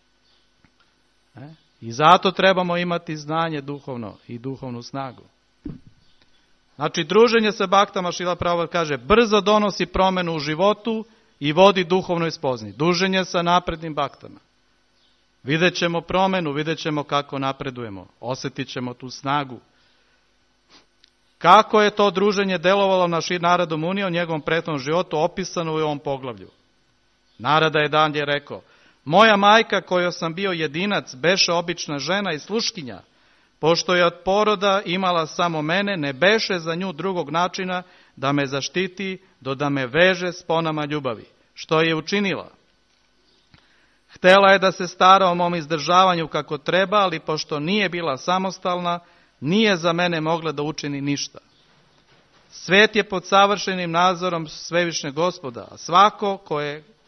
E? I zato trebamo imati znanje duhovno i duhovnu snagu. Znači, druženje sa baktama, Šrila Prabhupada kaže, brzo donosi promjenu u životu i vodi duhovnoj spoznaji. Druženje sa naprednim baktama. Vidjet ćemo promjenu, vidjet ćemo kako napredujemo. Osjetit ćemo tu snagu. Kako je to druženje delovalo na Narada Munija u njegovom prethodnom životu, opisano u ovom poglavlju. Narada je dalje rekao, moja majka kojoj sam bio jedinac, beše obična žena i sluškinja, pošto je od poroda imala samo mene, ne beše za nju drugog načina da me zaštiti, do da me veže s ponama ljubavi. Što je učinila? Htela je da se stara o mom izdržavanju kako treba, ali pošto nije bila samostalna, nije za mene mogla da učini ništa. Svet je pod savršenim nadzorom Svevišnjeg Gospoda, a svako ko je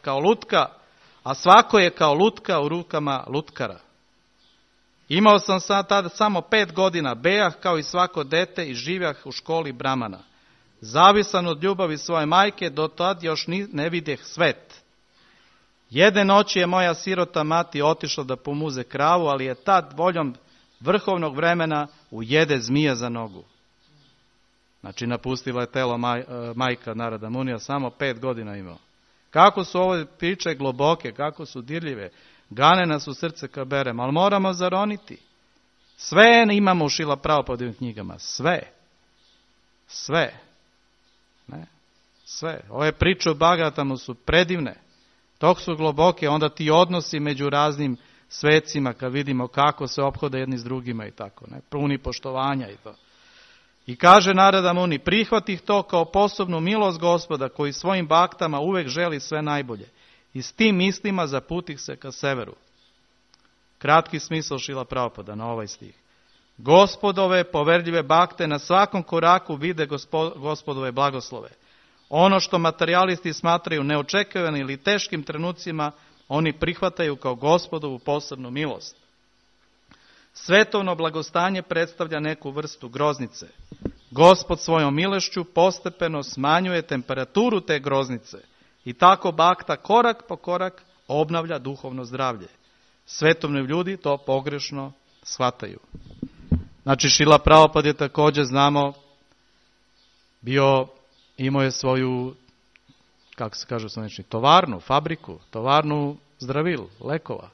kao lutka, a svako je kao lutka u rukama lutkara. Imao sam sad tada samo pet godina, bejah kao i svako dete i živjah u školi Bramana. Zavisan od ljubavi svoje majke, do tad još ne vidjeh svet. Jedne noći je moja sirota mati otišla da pomuze kravu, ali je tad voljom vrhovnog vremena ujede zmija za nogu. Znači napustila je telo maj, majka Narada Munija, samo pet godina imao. Kako su ove priče globoke, kako su dirljive, gane nas u srce ka berem, ali moramo zaroniti. Sve imamo u Šrila Prabhupadovim knjigama, sve. Sve. Ne? Sve. Ove priče u Bhagavatamu su predivne. Tok su globoke, onda ti odnosi među raznim svecima, kad vidimo kako se ophode jedni s drugima i tako, ne? Puni poštovanja i to. I kaže Narada Muni, prihvatih to kao posebnu milost Gospoda, koji svojim baktama uvek želi sve najbolje. I s tim mislima zaputih se ka severu. Kratki smisao Šrila Prabhupada na ovaj stih. Gospodove poverljive bakte na svakom koraku vide Gospodove blagoslove. Ono što materijalisti smatraju neočekivanim ili teškim trenucima, oni prihvataju kao Gospodovu posebnu milost. Svetovno blagostanje predstavlja neku vrstu groznice. Gospod svojom milešću postepeno smanjuje temperaturu te groznice i tako bakta korak po korak obnavlja duhovno zdravlje. Svetovni ljudi to pogrešno shvataju. Znači Šrila Prabhupada je također, znamo, bio, imao je svoju, kako se kaže, znači, tovarnu, fabriku, tovarnu zdravil, lekova.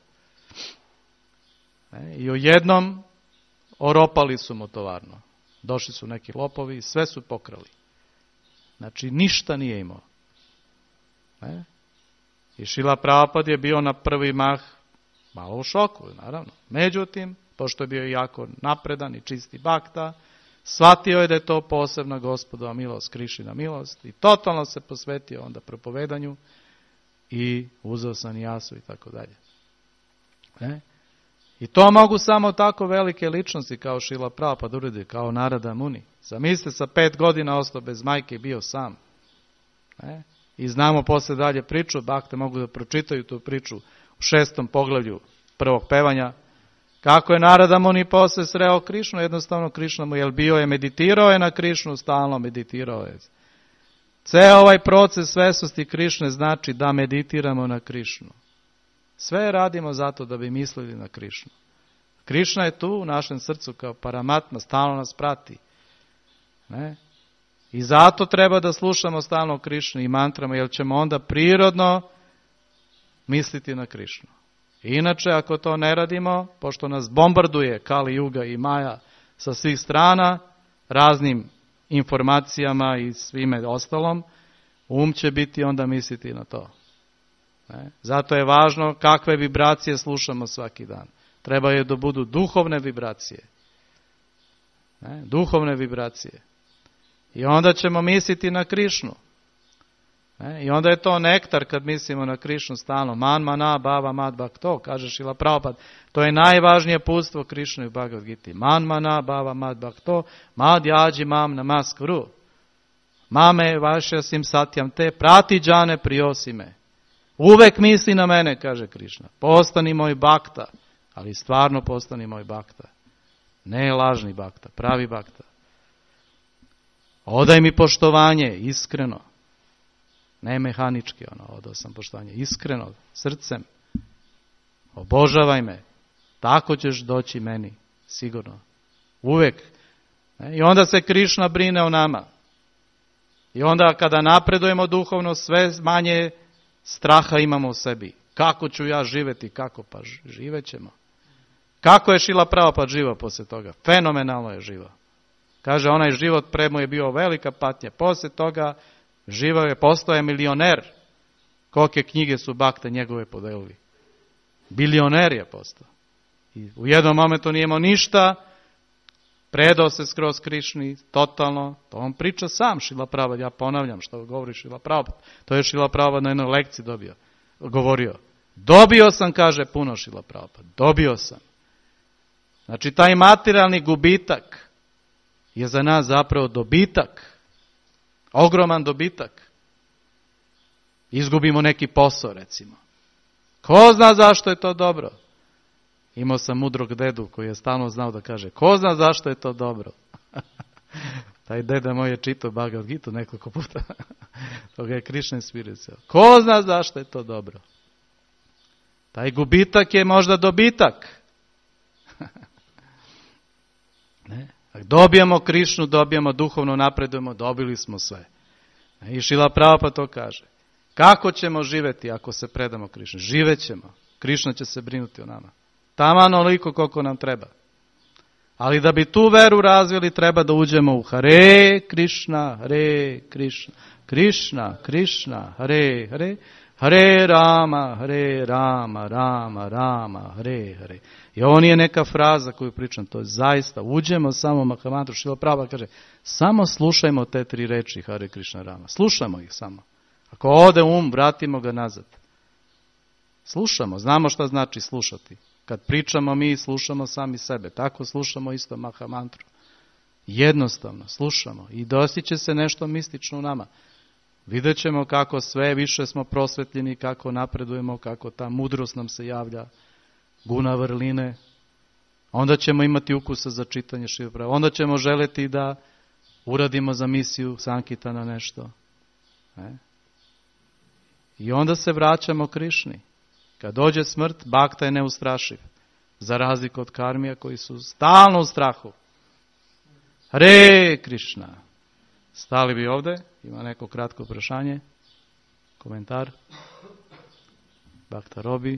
I u jednom oropali su mu tovarno. Došli su neki lopovi i sve su pokrali. Znači ništa nije imao. Ne? I Šrila Prabhupada je bio na prvi mah malo u šoku, naravno. Međutim, pošto je bio jako napredan i čisti bakta, shvatio je da je to posebna Gospodova milost, Krišina milost i totalno se posvetio onda propovedanju i uzeo sanjasu i tako dalje. Ne? I to mogu samo tako velike ličnosti kao Šrila Prabhupada uredi, kao Narada Muni. Zamislite, sa pet godina ostao bez majke i bio sam. Ne? I znamo posle dalje priču, bakte mogu da pročitaju tu priču u šestom poglavlju prvog pevanja, kako je Narada Muni posle sreo Krišnu, jednostavno Krišna mu, jer bio je, meditirao je na Krišnu, stalno meditirao je. Ceo ovaj proces svesnosti Krišne znači da meditiramo na Krišnu. Sve radimo zato da bi mislili na Krišnu. Krišna je tu u našem srcu kao Paramatma, stalno nas prati. Ne? I zato treba da slušamo stalno Krišnu i mantrama, jer ćemo onda prirodno misliti na Krišnu. Inače, ako to ne radimo, pošto nas bombarduje Kali Juga i Maja sa svih strana, raznim informacijama i svime ostalom, um će biti onda misliti na to. Ne? Zato je važno kakve vibracije slušamo svaki dan. Treba je da budu duhovne vibracije. Ne? Duhovne vibracije. I onda ćemo misliti na Krišnu. Ne? I onda je to nektar kad mislimo na Krišnu stalno. Man, mana, bava, mad, bhakto, kaže Šrila Prabhupada. To je najvažnije uputstvo Krišne u Bhagavad Giti. Man, mana, bava, mad, bhakto, mad, jađi, mam, namaskuru. Mame, vaše sim satyam te, prati džane, priosi me. Uvek misli na mene, kaže Krišna. Postani moj bakta, ali stvarno postani moj bakta. Ne lažni bakta, pravi bakta. Odaj mi poštovanje, iskreno. Ne mehanički, ono, odao sam poštovanje, iskreno, srcem. Obožavaj me. Tako ćeš doći meni, sigurno. Uvek. I onda se Krišna brine o nama. I onda kada napredujemo duhovno, sve manje straha imamo u sebi. Kako ću ja živjeti? Kako? Pa živet ćemo. Kako je Šrila Prabhupada živao poslije toga? Fenomenalno je živao. Kaže, onaj život pre mu je bio velika patnja. Poslije toga živao je, postao je milioner. Kolike knjige su bakte njegove podelili. Bilioner je postao. I u jednom momentu nije imao ništa, predao se skroz Krišni, totalno. To on priča sam, Šrila Prabhupada. Ja ponavljam što govori Šrila Prabhupada. To je Šrila Prabhupada na jednoj lekciji dobio, govorio. Dobio sam, kaže, puno Šrila Prabhupada. Dobio sam. Znači, taj materijalni gubitak je za nas zapravo dobitak. Ogroman dobitak. Izgubimo neki posao, recimo. Ko zna zašto je to dobro? Imao sam mudrog dedu koji je stalno znao da kaže, ko zna zašto je to dobro? Taj deda moj je čitao Bhagavad Gita nekoliko puta. To ga je Krishna inspirisao. Ko zna zašto je to dobro? Taj gubitak je možda dobitak. Ne? Dobijamo Krishnu, dobijamo duhovno, napredujemo, dobili smo sve. I Šrila Prabhupada to kaže. Kako ćemo živjeti ako se predamo Krishni? Živet ćemo. Krishna će se brinuti o nama. Taman onoliko koliko nam treba. Ali da bi tu veru razvili, treba da uđemo u Hare Krishna, Hare Krishna, Krishna, Krishna, Hare Hare, Hare Rama, Hare Rama, Rama, Rama, Hare Hare. I ovo nije neka fraza koju pričam, to je zaista, uđemo samo u Mahamantru. Šrila Prabhupada kaže, samo slušajmo te tri reči Hare Krishna Rama. Slušajmo ih samo. Ako ode um, vratimo ga nazad. Slušamo, znamo šta znači slušati. Kad pričamo mi, slušamo sami sebe. Tako slušamo isto Mahamantru. Jednostavno, slušamo. I dostiće se nešto mistično u nama. Vidjet ćemo kako sve više smo prosvetljeni, kako napredujemo, kako ta mudrost nam se javlja, guna vrline. Onda ćemo imati ukusa za čitanje Šrila Prabhupada. Onda ćemo želeti da uradimo za misiju Sankirtana nešto. Ne? I onda se vraćamo Krišni. Kad dođe smrt, Bhakta je neustrašiv. Za razliku od karmija koji su stalno u strahu. Hare Krishna. Stali bi ovdje. Ima neko kratko prašanje. Komentar. Bhakta Robi.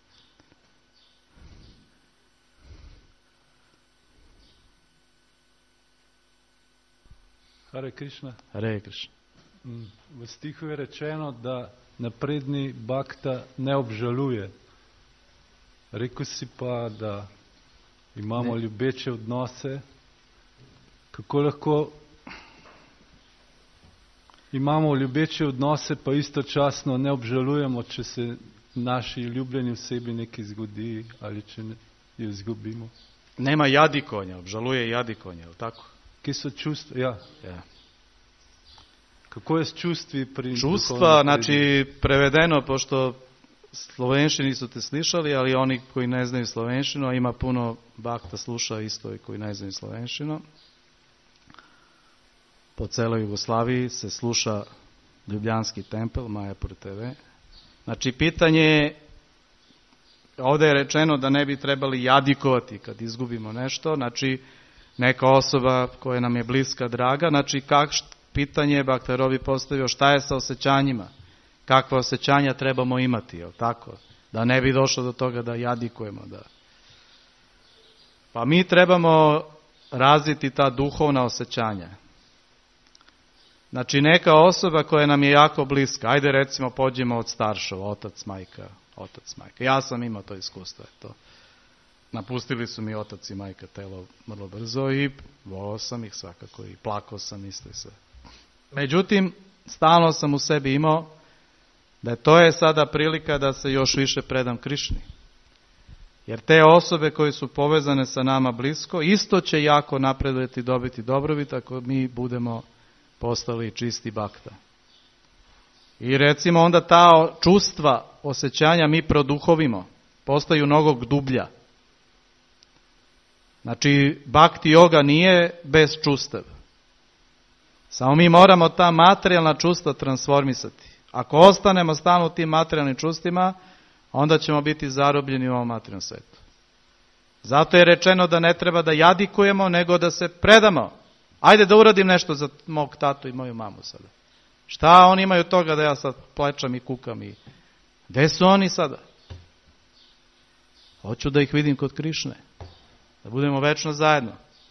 Hare Krishna. Hare Krishna. V stihu je rečeno, da napredni Bhakta ne obžaluje. Rekel si pa, da imamo ne. ljubeče odnose. Kako lahko imamo ljubeče odnose, pa istočasno ne obžalujemo, če se naši ljubljeni osebi nekaj zgodi ali če jo izgubimo? Nema jadikonja, obžaluje jadikonja, je li tako? Kje so čustva? Ja. Ja. Kako je s čustvi pri... Čustva, znači prevedeno, pošto slovenščini su te slišali, ali oni koji ne znaju slovenščinu, a ima puno Bhakta sluša isto i koji ne znaju slovenščinu. Po celoj Jugoslaviji se sluša Ljubljanski tempel, Majapur te ve. Znači pitanje je, ovdje je rečeno da ne bi trebali jadikovati kad izgubimo nešto, znači neka osoba koja nam je bliska, draga, znači kak, pitanje je Bhakta Robi postavio šta je sa osjećanjima, kakva osjećanja trebamo imati, jel tako? Da ne bi došlo do toga da jadikujemo. Da. Pa mi trebamo razviti ta duhovna osjećanja. Znači neka osoba koja nam je jako bliska, ajde recimo pođemo od staršova, otac, majka, otac, majka. Ja sam imao to iskustvo, to. Napustili su mi otac i majka telo vrlo brzo i volao sam ih svakako i plakao sam isto i sve. Međutim, stalno sam u sebi imao da to je sada prilika da se još više predam Krišni. Jer te osobe koje su povezane sa nama blisko, isto će jako napredovati i dobiti dobrobit ako mi budemo postali čisti Bhakta. I recimo onda ta čustva, osjećanja mi produhovimo, postaju mnogo dublja. Znači, Bhakti yoga nije bez čustev. Samo mi moramo ta materijalna čustva transformisati. Ako ostanemo stalno u tim materijalnim čustvima, onda ćemo biti zarobljeni u ovom materijalnom svijetu. Zato je rečeno da ne treba da jadikujemo, nego da se predamo. Ajde da uradim nešto za mog tatu i moju mamu sada. Šta oni imaju toga da ja sad plečam i kukam i... Gde su oni sada? Hoću da ih vidim kod Krišne. Da budemo večno zajedno.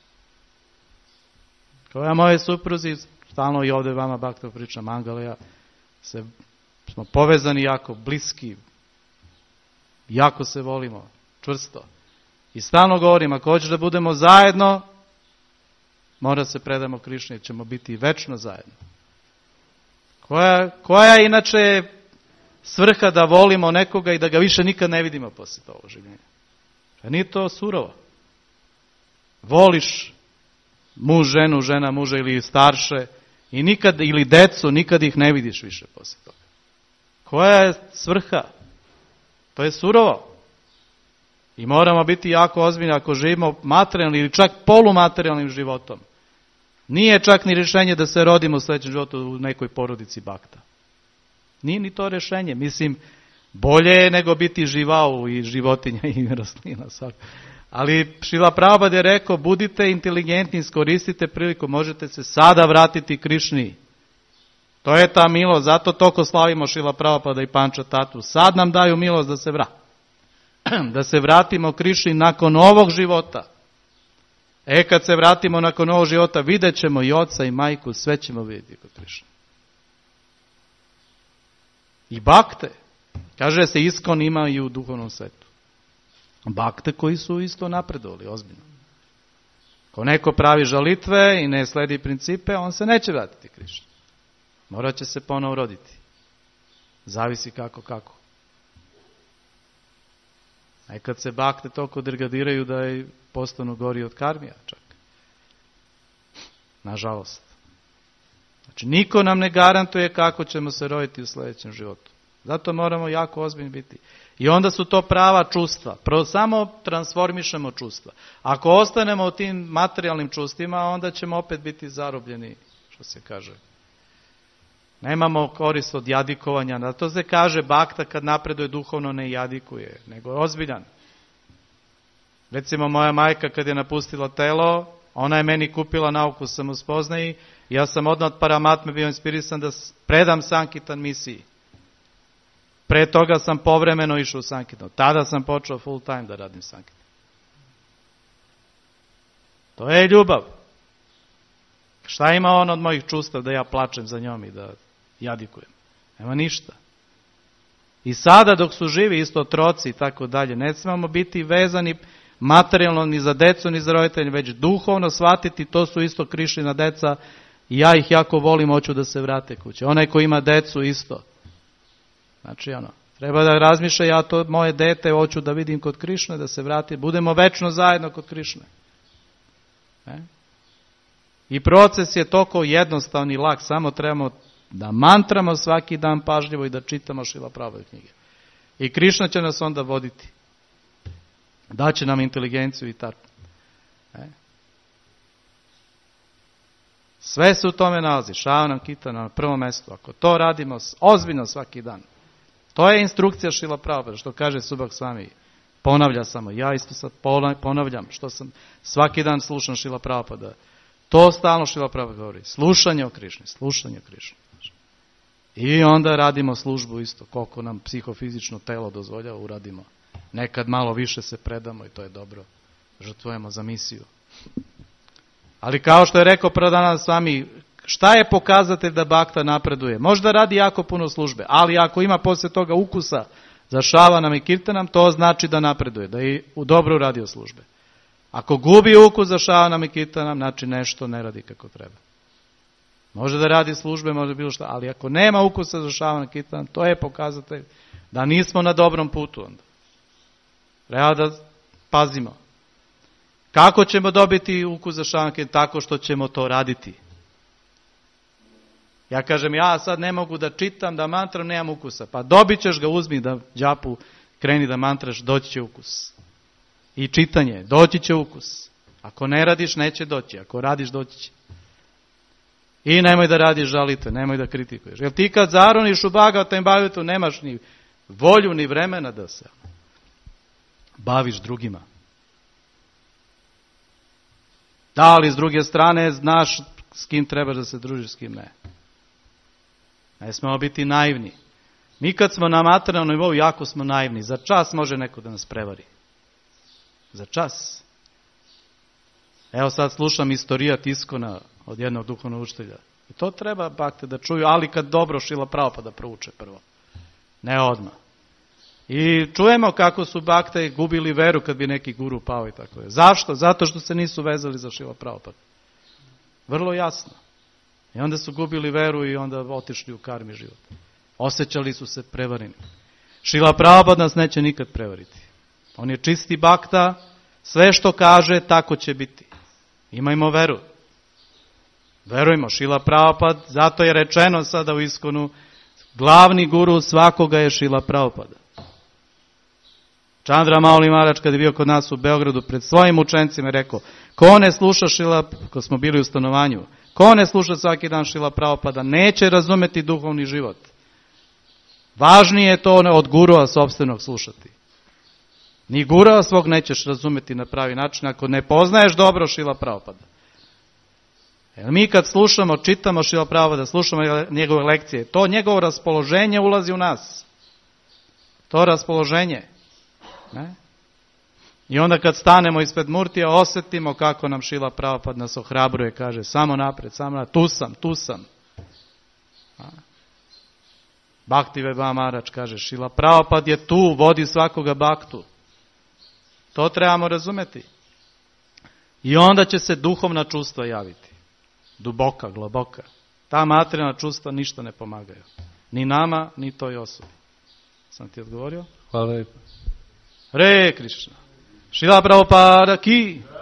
Kao ja moje supruzi, stalno i ovdje vama Bhakta pričam, Mangalija, se, smo povezani jako, bliski, jako se volimo, čvrsto. I stalno govorim, ako hoćeš da budemo zajedno, mora se predamo Krišni, jer ćemo biti večno zajedno. Koja, koja je inače svrha da volimo nekoga i da ga više nikad ne vidimo poslije toga življenja? Nije to surovo. Voliš muž, ženu, žena, muža ili starše i nikad, ili decu, nikad ih ne vidiš više poslije toga. koja je svrha? To je surovo. I moramo biti jako ozbiljni ako živimo materijalnim ili čak polumaterijalnim životom. Nije čak ni rješenje da se rodimo u sljedećem životu u nekoj porodici bakta. Nije ni to rješenje. Mislim, bolje je nego biti živao i životinja i rastlina. Ali Šrila Prabhupada je rekao, budite inteligentni, iskoristite priliku, možete se sada vratiti Krišni. To je ta milost, zato toliko slavimo Šrila Prabhupada i Panča Tatu. Sad nam daju milost da se vratimo. Da se vratimo Krišni nakon ovog života. E kad se vratimo nakon ovog života, vidjet ćemo i oca i majku, sve ćemo vidjeti kod Krišne. I bakte. Kaže se iskon ima i u duhovnom svetu. Bakte koji su isto napredovali, ozbiljno. Ko neko pravi žalitve i ne sledi principe, on se neće vratiti Krišni. Morat će se ponovo roditi. Zavisi kako, kako. A kad se bakte toliko degradiraju da je postanu gori od karmija čak. Nažalost. Znači, niko nam ne garantuje kako ćemo se roditi u sljedećem životu. Zato moramo jako ozbiljni biti. I onda su to prava čustva. Prvo samo transformišemo čustva. Ako ostanemo u tim materijalnim čustvima, onda ćemo opet biti zarobljeni, što se kaže. Nemamo korist od jadikovanja. Na to se kaže bakta kad napreduje duhovno ne jadikuje, nego je ozbiljan. Recimo moja majka kad je napustila telo, ona je meni kupila nauku samospoznaji, ja sam odmah od Paramatme bio inspirisan da predam Sankitan misiji. Pre toga sam povremeno išao u Sankitan. Tada sam počeo full time da radim Sankitan. To je ljubav. Šta ima on od mojih čustva da ja plačem za njom i da jadikujem? Nema ništa. I sada dok su živi isto otroci i tako dalje, ne smemo biti vezani materijalno ni za decu ni za roditelje, već duhovno shvatiti, to su isto Krišnina deca i ja ih jako volim, hoću da se vrate kuće. Onaj ko ima decu isto. Znači ono, treba da razmišlja, ja to moje dete hoću da vidim kod Krišne, da se vrati, budemo večno zajedno kod Krišne. E? I proces je toliko jednostavan i lak, samo trebamo da mantramo svaki dan pažljivo i da čitamo Šrila Prabhupada knjige. I Krišna će nas onda voditi. Daće nam inteligenciju i tako. E? Sve se u tome nalazi. Šavanam Kita na prvom mjestu. Ako to radimo ozbiljno svaki dan. To je instrukcija Šrila Prabhupada, što kaže Subak Swami. Ponavlja samo. Ja isto sad ponavljam, što sam svaki dan slušam Šrila Prabhupada. To stalno Šrila Prabhupada govori. Slušanje o Krišni, slušanje o Krišni. I onda radimo službu isto, koliko nam psihofizično telo dozvoljava, uradimo. Nekad malo više se predamo i to je dobro. Žrtvujemo za misiju. Ali kao što je rekao Pradhananda Swami, šta je pokazatelj da bakta napreduje? Možda radi jako puno službe, ali ako ima poslije toga ukusa za šavanam i kirtanam, to znači da napreduje, da je u dobro radio službe. Ako gubi ukus za šavanam i kirtanam, znači nešto ne radi kako treba. Može da radi službe, može bilo šta, ali ako nema ukusa za šavanam i kirtanam, to je pokazatelj da nismo na dobrom putu onda. Treba da pazimo. Kako ćemo dobiti ukus za šavanam i kirtanam? Tako što ćemo to raditi. Ja kažem, ja sad ne mogu da čitam, da mantram, nemam ukusa. Pa dobit ćeš ga, uzmi da džapu, kreni da mantraš, doći će ukus. I čitanje, doći će ukus. Ako ne radiš, neće doći. Ako radiš, doći će. I nemoj da radiš žalitve, nemoj da kritikuješ. Jer ti kad zaroniš u Bhagavatam Bhagavatu, nemaš ni volju, ni vremena da se baviš drugima. Da, ali s druge strane znaš s kim trebaš da se družiš, s kim ne. Ne smemo biti naivni. Mi kad smo na materijalnom nivou, jako smo naivni. Za čas može neko da nas prevari. Za čas. Evo sad slušam istorijat Iskona od jednog duhovnog učitelja. I to treba bakte da čuju, ali kad dobro Šrila Prabhupada prouče prvo. Ne odmah. I čujemo kako su bakte gubili veru kad bi neki guru pao i tako je. Zašto? Zato što se nisu vezali za Šrila Prabhupada. Vrlo jasno. I onda su gubili veru i onda otišli u karmi život. Osjećali su se prevareni. Šrila Prabhupada nas neće nikad prevariti. On je čisti bakta, sve što kaže tako će biti. Imajmo veru. Verujmo, Šrila Prabhupada, zato je rečeno sada u Iskonu, Glavni guru svakoga je Šrila Prabhupada. Chandra Mauli Maharaj kad je bio kod nas u Beogradu pred svojim učenicima je rekao, ko ne sluša Šrila, kad smo bili u stanovanju, ko ne sluša svaki dan Šrila Prabhupada, neće razumeti duhovni život. Važnije je to od gurua sopstvenog slušati. Ni gurua svog nećeš razumeti na pravi način ako ne poznaješ dobro Šrila Prabhupada. Jer mi kad slušamo, čitamo Šrila Prabhupada, slušamo njegove lekcije, to njegovo raspoloženje ulazi u nas. To raspoloženje. Ne? I onda kad stanemo ispred Murtija, osjetimo kako nam Šrila Prabhupada nas ohrabruje, kaže samo napred, samo napred, tu sam, tu sam. Bhakti-Vedanta Maharaj kaže, Šrila Prabhupada je tu, vodi svakoga baktu. To trebamo razumeti. I onda će se duhovna čustva javiti. Duboka, globoka. Ta materijalna čustva ništa ne pomagaju. Ni nama, ni toj osobi. Sam ti odgovorio? Hvala lijepo. Hare Krishna. Šrila Prabhupada ki.